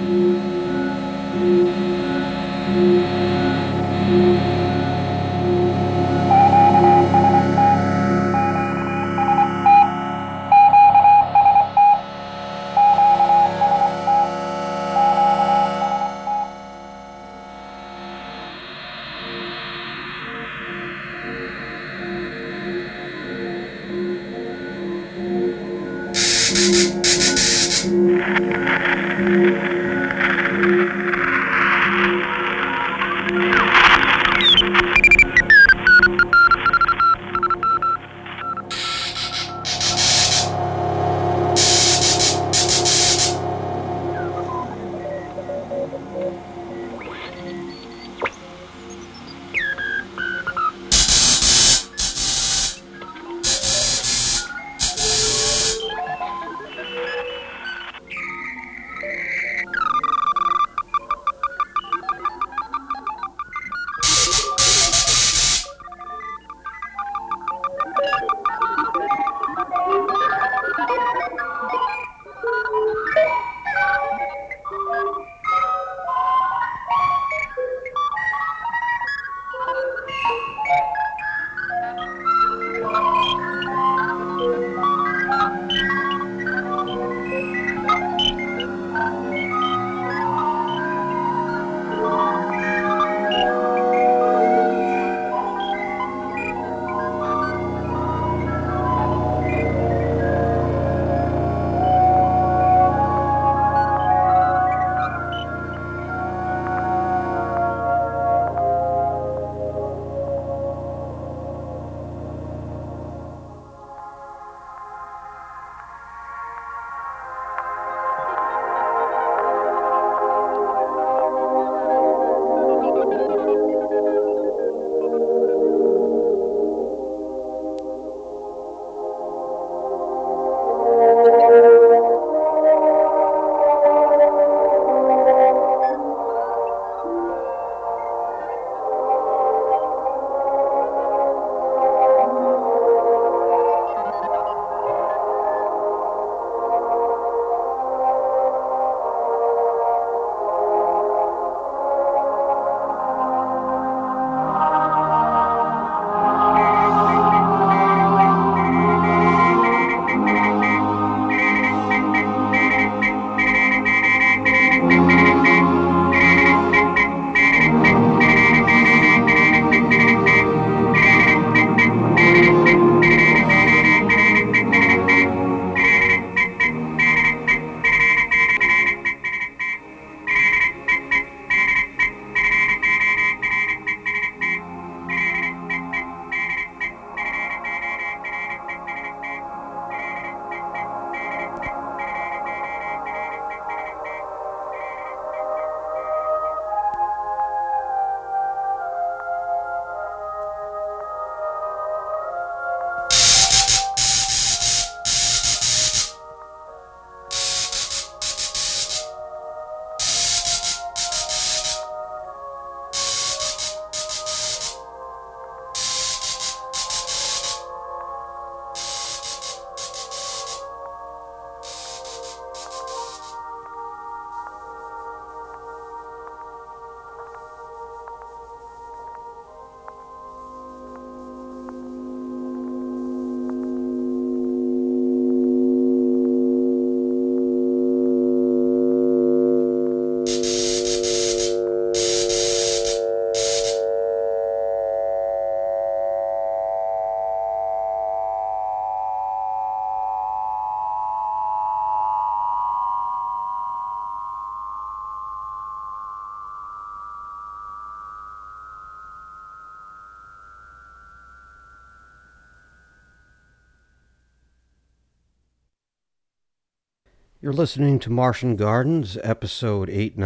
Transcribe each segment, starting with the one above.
You're listening to Martian Gardens, episode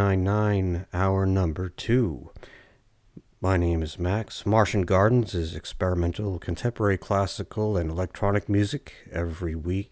899, hour number 2. My name is Max. Martian Gardens is experimental, contemporary, classical, and electronic music every week.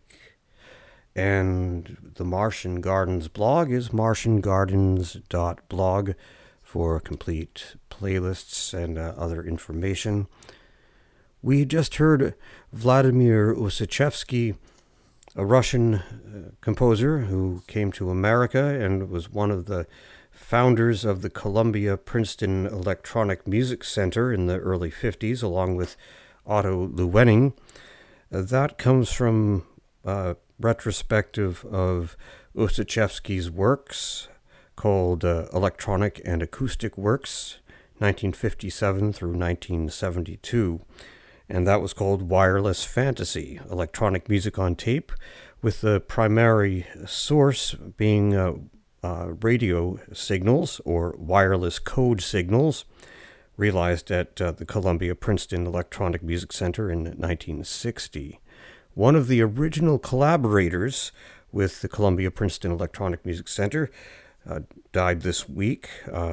And the Martian Gardens blog is martiangardens.blog for complete playlists and other information. We just heard Vladimir Usichevsky a Russian composer who came to America and was one of the founders of the Columbia Princeton Electronic Music Center in the early 50s, along with Otto Llewellyn. That comes from a retrospective of Ussachevsky's works called Electronic and Acoustic Works, 1957 through 1972. And that was called Wireless Fantasy, Electronic Music on Tape, with the primary source being radio signals or wireless code signals, realized at the Columbia Princeton Electronic Music Center in 1960. One of the original collaborators with the Columbia Princeton Electronic Music Center died this week.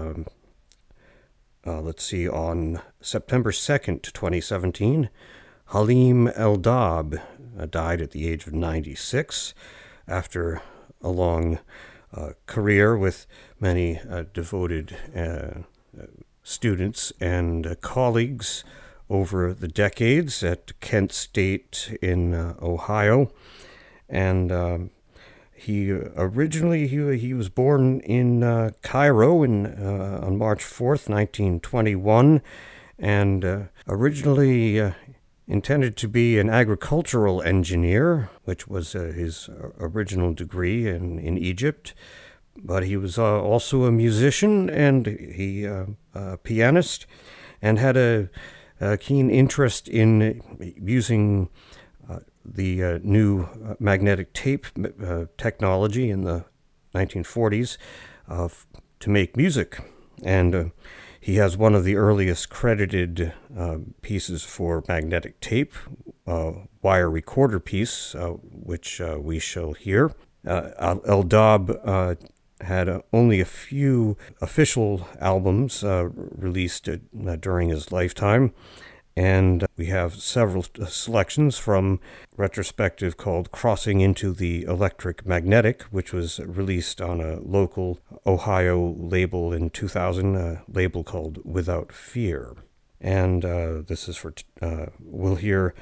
On September 2nd, 2017, Halim Eldab died at the age of 96 after a long career with many devoted students and colleagues over the decades at Kent State in Ohio. And he was born in Cairo on March 4th, 1921, and originally intended to be an agricultural engineer, which was his original degree in Egypt. But he was also a musician and a pianist, and had a keen interest in using the new magnetic tape technology in the 1940s to make music. And he has one of the earliest credited pieces for magnetic tape, wire recorder piece, which we shall hear. Eldab had only a few official albums released during his lifetime, and we have several selections from retrospective called Crossing into the Electric Magnetic, which was released on a local Ohio label in 2000, a label called Without Fear. And this is we'll hear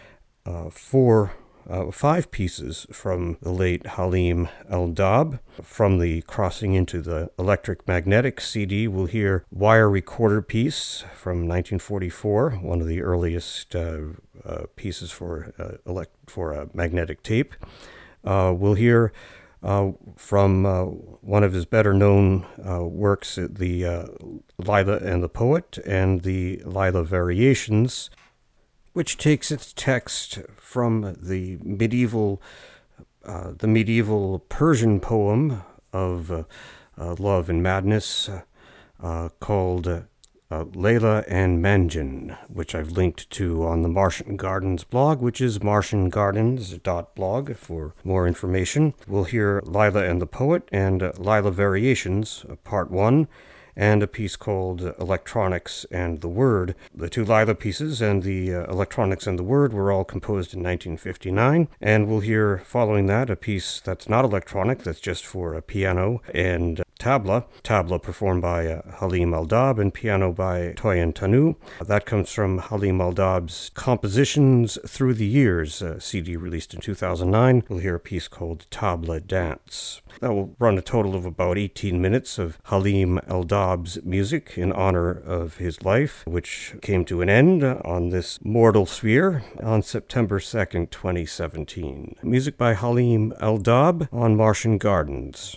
five pieces from the late Halim Eldab. From the Crossing into the Electric Magnetic CD, we'll hear Wire Recorder Piece from 1944, one of the earliest pieces for magnetic tape. We'll hear from one of his better-known works, the Lila and the Poet and the Lila Variations, which takes its text from the medieval Persian poem of love and madness called Layla and Manjan, which I've linked to on the Martian Gardens blog, which is martiangardens.blog for more information. We'll hear Lila and the Poet and Lila Variations, Part 1, and a piece called Electronics and the Word. The two Lila pieces and the Electronics and the Word were all composed in 1959, and we'll hear following that a piece that's not electronic, that's just for a piano and tabla performed by Halim Eldab and piano by Toyin Tanu. That comes from Halim Eldab's Compositions Through the Years, CD released in 2009. We'll hear a piece called Tabla Dance. That will run a total of about 18 minutes of Halim Eldab's music in honor of his life, which came to an end on this mortal sphere on September 2nd, 2017. Music by Halim Eldab on Martian Gardens.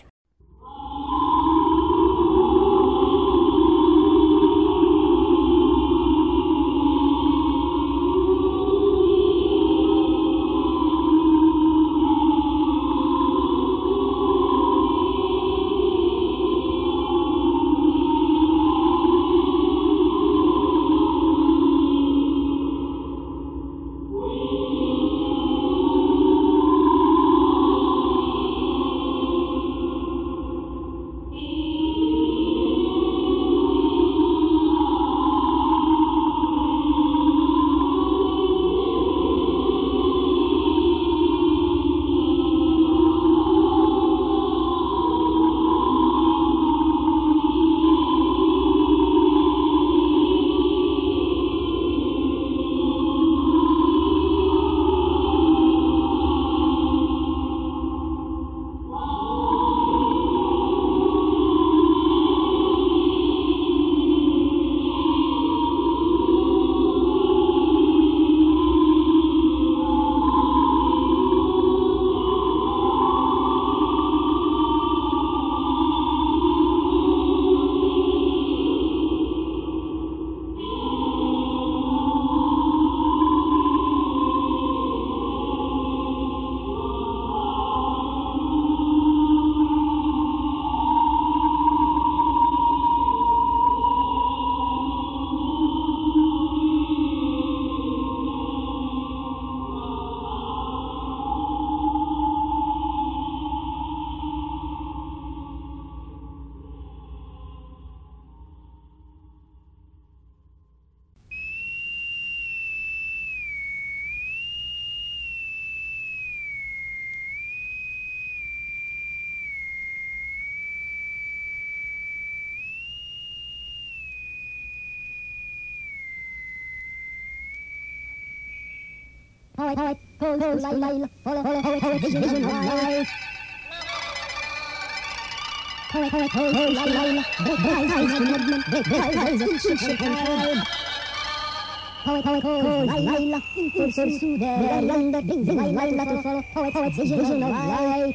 Vision of light.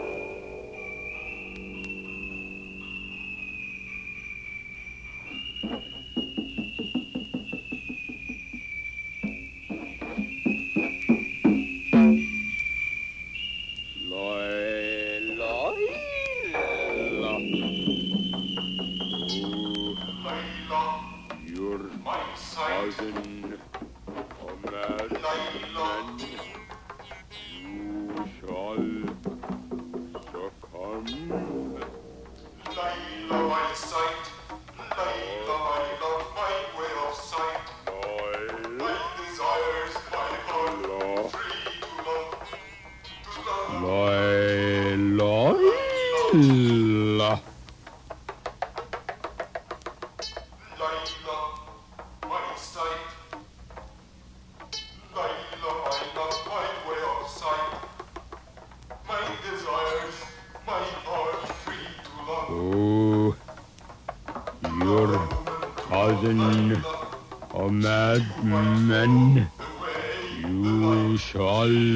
Oh, you're causing a madman. You shall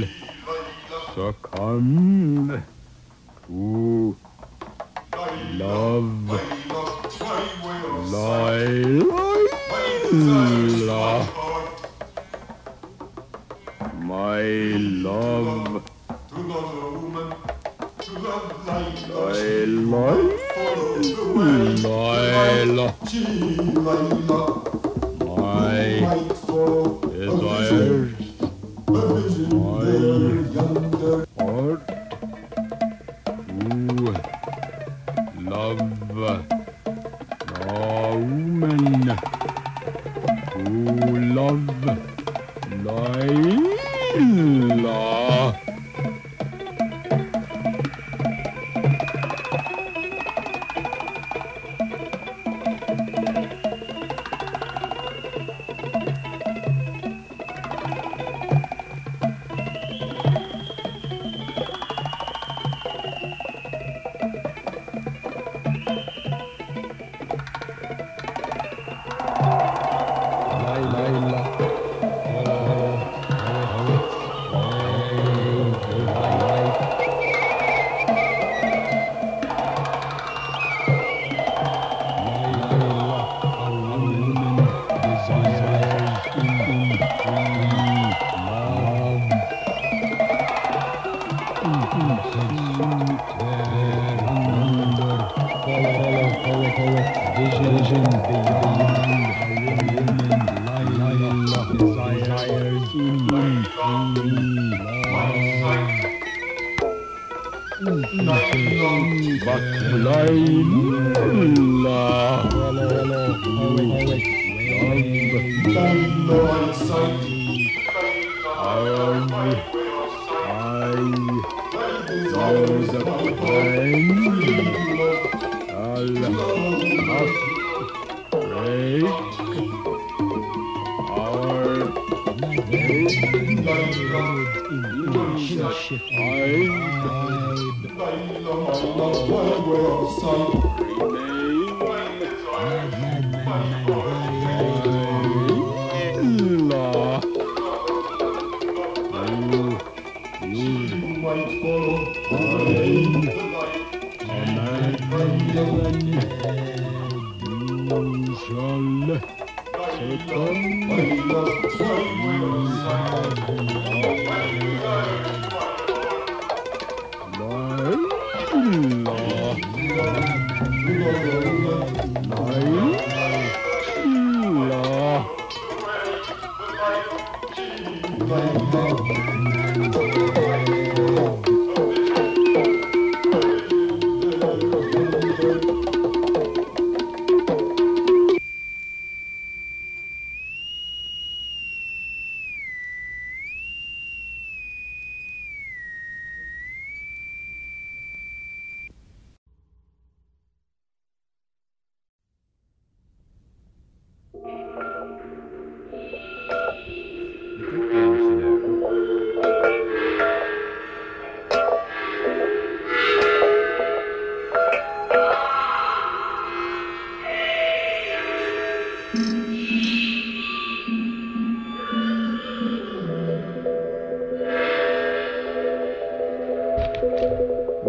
succumb to love. Lila. My love. Lila. My desires. My heart. To love. No woman. To love. Lila.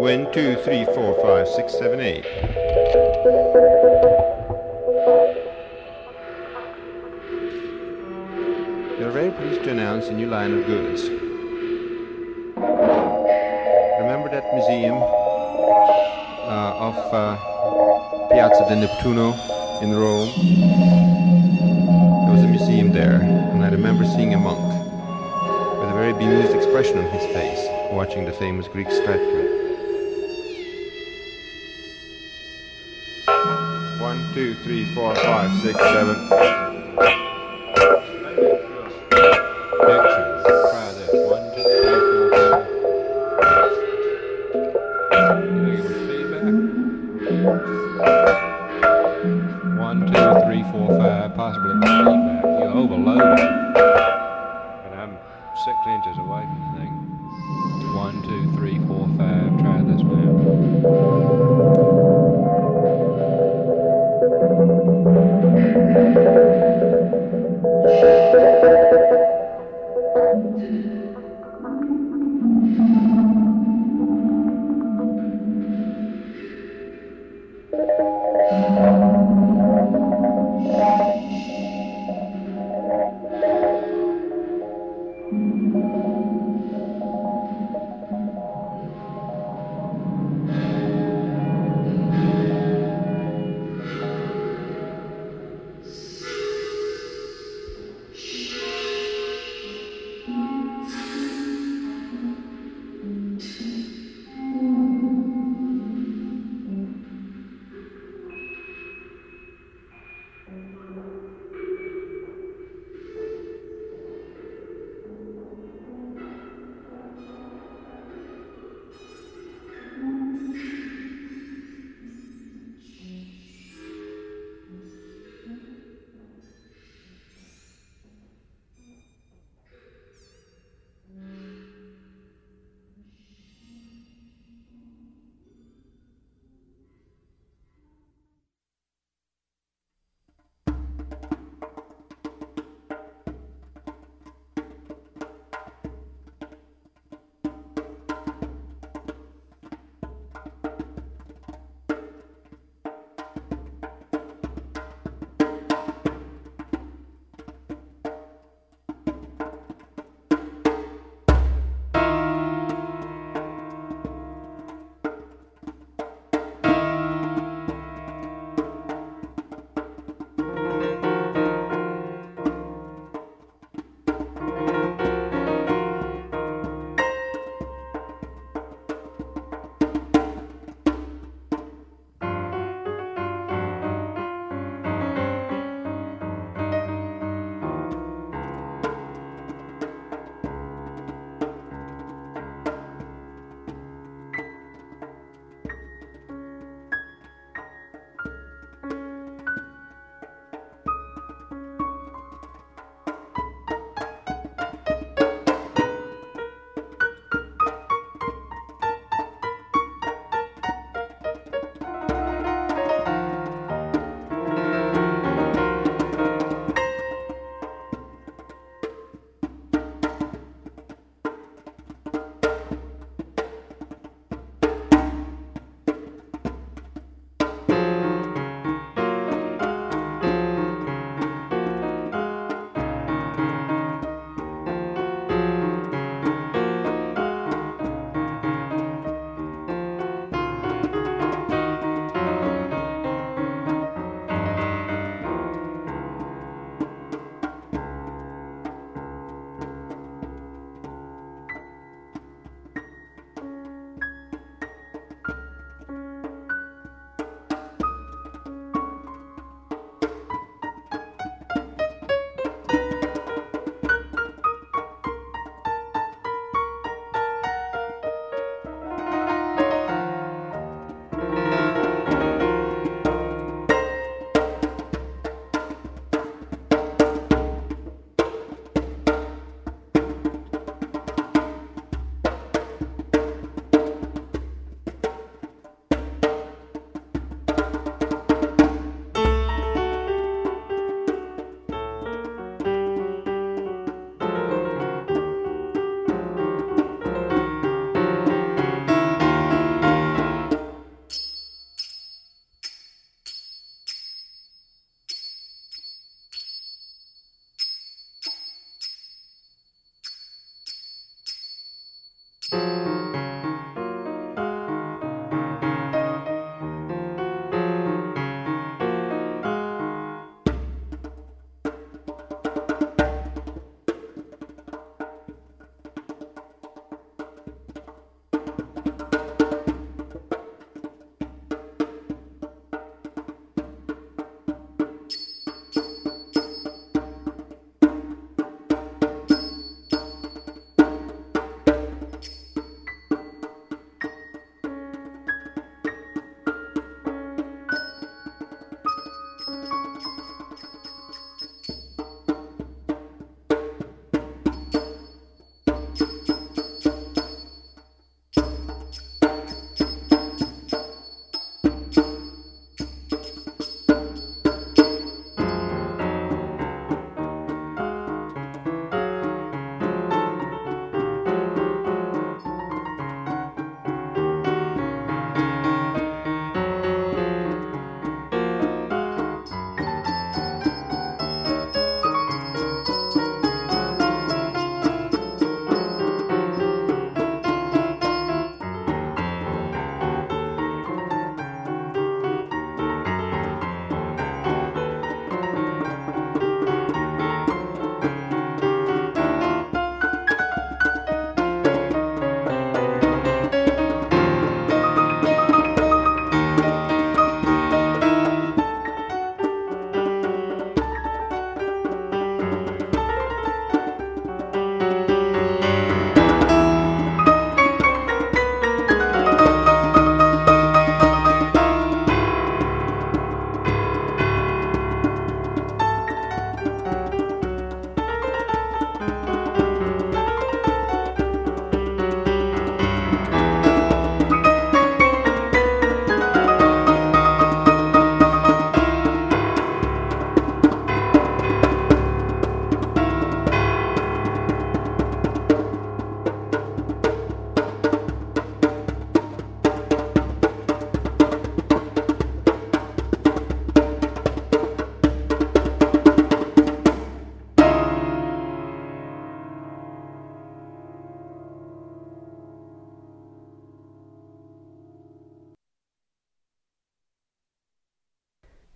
1, 2, 3, 4, 5, 6, 7, 8. You're very pleased to announce a new line of goods. Remember that museum of Piazza del Neptuno in Rome? There was a museum there, and I remember seeing a monk with a very bemused expression on his face, watching the famous Greek statue. 1, 2, 3, 4, 5, 6, 7. Try this. 1, 2, 3, 4, 5. You know, give us feedback. 1, 2, 3, 4, 5. Possibly with feedback. You're overloaded. But I'm 6 inches away from the thing. 1, 2, 3, 4, 5. Try this now.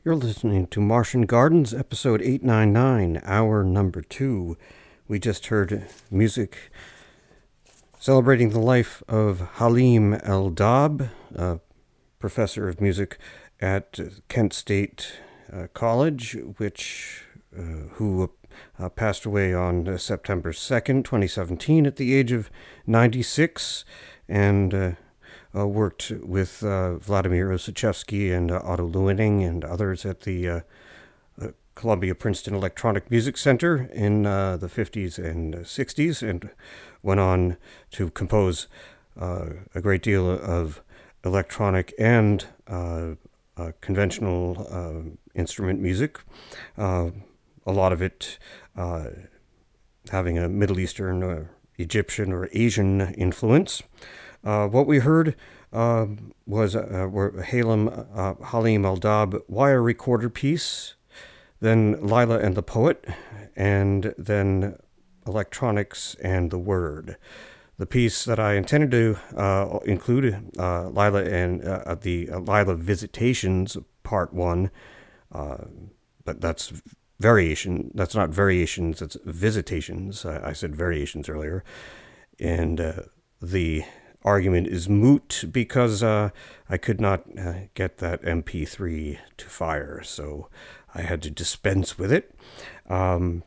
You're listening to Martian Gardens, episode 899, hour number 2. We just heard music celebrating the life of Halim Eldab, a professor of music at Kent State College, who passed away on September 2nd, 2017, at the age of 96, and worked with Vladimir Osachevsky and Otto Luening and others at the Columbia Princeton Electronic Music Center in the 50s and 60s, and went on to compose a great deal of electronic and conventional instrument music, a lot of it having a Middle Eastern or Egyptian or Asian influence. What we heard were Halim Eldab wire recorder piece, then Lila and the Poet, and then Electronics and the Word. The piece that I intended to include, Lila and the Lila Visitations, Part 1, but that's variation. That's not variations, it's visitations. I said variations earlier. And the argument is moot because I could not get that MP3 to fire, so I had to dispense with it. And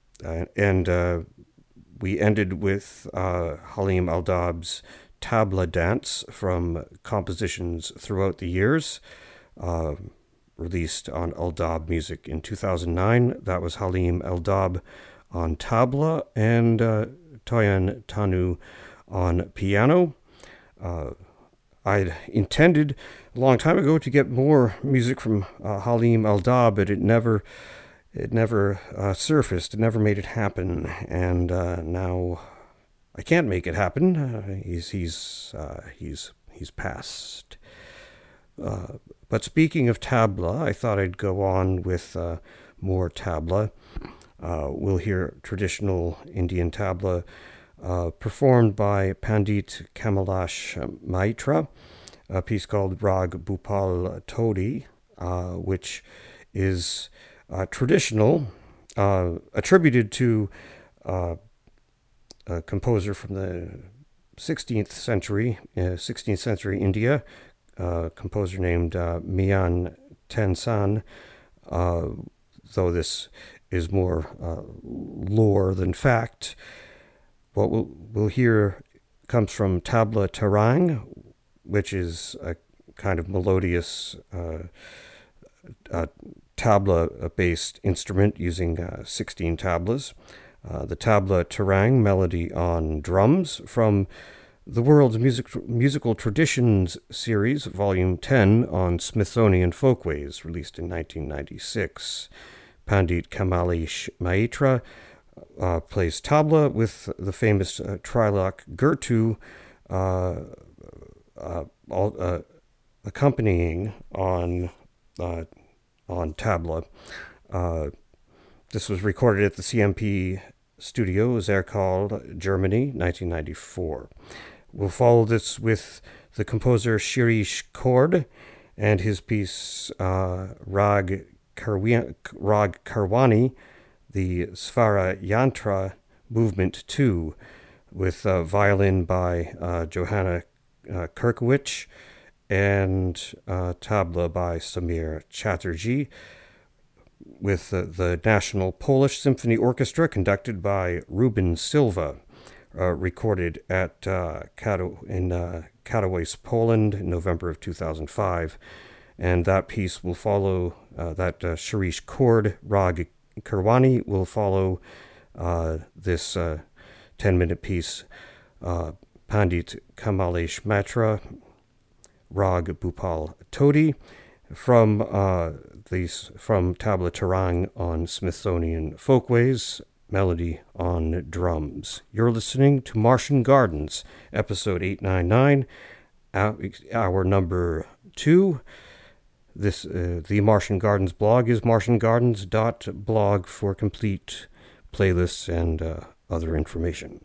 we ended with Halim Eldab's Tabla Dance from compositions throughout the years, released on Eldab Music in 2009. That was Halim Eldab on tabla and Toyan Tanu on piano. I'd intended a long time ago to get more music from Halim Eldab, but it never surfaced. It never made it happen, and now I can't make it happen. He's passed. But speaking of tabla, I thought I'd go on with more tabla. We'll hear traditional Indian tabla performed by Pandit Kamalash Maitra, a piece called Rag Bhupal Todi, which is traditional, attributed to a composer from the 16th century India, a composer named Mian Tensan, though this is more lore than fact. What we'll hear comes from tabla tarang, which is a kind of melodious tabla-based instrument using 16 tablas. The tabla tarang melody on drums from the World's Musical Traditions series, Volume 10, on Smithsonian Folkways, released in 1996. Pandit Kamalesh Maitra plays tabla with the famous Trilok Gurtu accompanying on tabla. This was recorded at the CMP Studios, Ercall, Germany, 1994. We'll follow this with the composer Shirish Kord and his piece Rag Karwani, the Svara Yantra Movement 2, with violin by Johanna Kirkowicz and tabla by Samir Chatterjee, with the National Polish Symphony Orchestra conducted by Ruben Silva, recorded at Katowice, Poland, in November of 2005. And that piece will follow, that Shirish Kord, Rag Karwani, will follow this 10-minute piece, Pandit Kamalesh Maitra, Rag Bhupal Todi, from tabla tarang on Smithsonian Folkways, melody on drums. You're listening to Martian Gardens, episode 899, hour number 2. The Martian Gardens blog is martiangardens.blog for complete playlists and other information.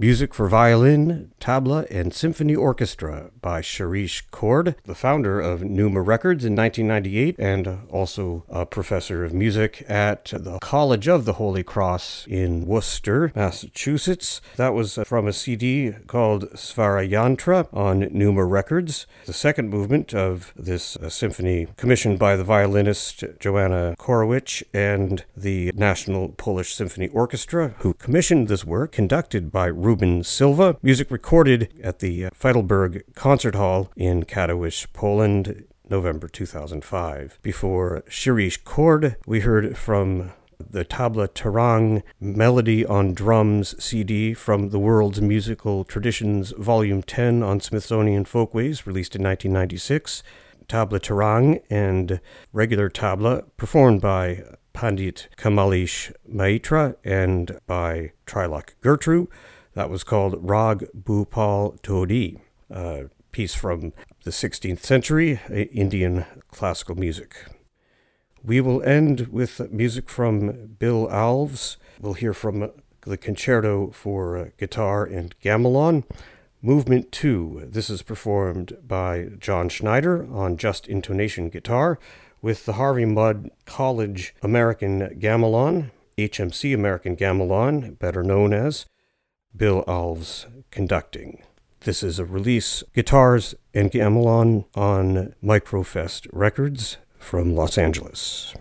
Music for Violin, Tabla, and Symphony Orchestra by Shirish Kaur, the founder of Pneuma Records in 1998 and also a professor of music at the College of the Holy Cross in Worcester, Massachusetts. That was from a CD called Svarayantra on Pneuma Records. The second movement of this symphony commissioned by the violinist Joanna Korowicz and the National Polish Symphony Orchestra, who commissioned this work, conducted by Ruben Silva. Music recorded at the Feidelberg Concert Hall in Katowice, Poland, November 2005. Before Shirish Kaur, we heard from the Tabla Tarang Melody on Drums CD from the World's Musical Traditions Volume 10 on Smithsonian Folkways, released in 1996. Tabla Tarang and regular tabla performed by Pandit Kamalesh Maitra and by Trilok Gurtru. That was called Rag Bhupal Todi, a piece from the 16th century Indian classical music. We will end with music from Bill Alves. We'll hear from the Concerto for Guitar and Gamelan. Movement 2. This is performed by John Schneider on just intonation guitar with the Harvey Mudd College American Gamelan, HMC American Gamelan, better known as, Bill Alves conducting. This is a release, Guitars and Gamelan, on Microfest Records from Los Angeles.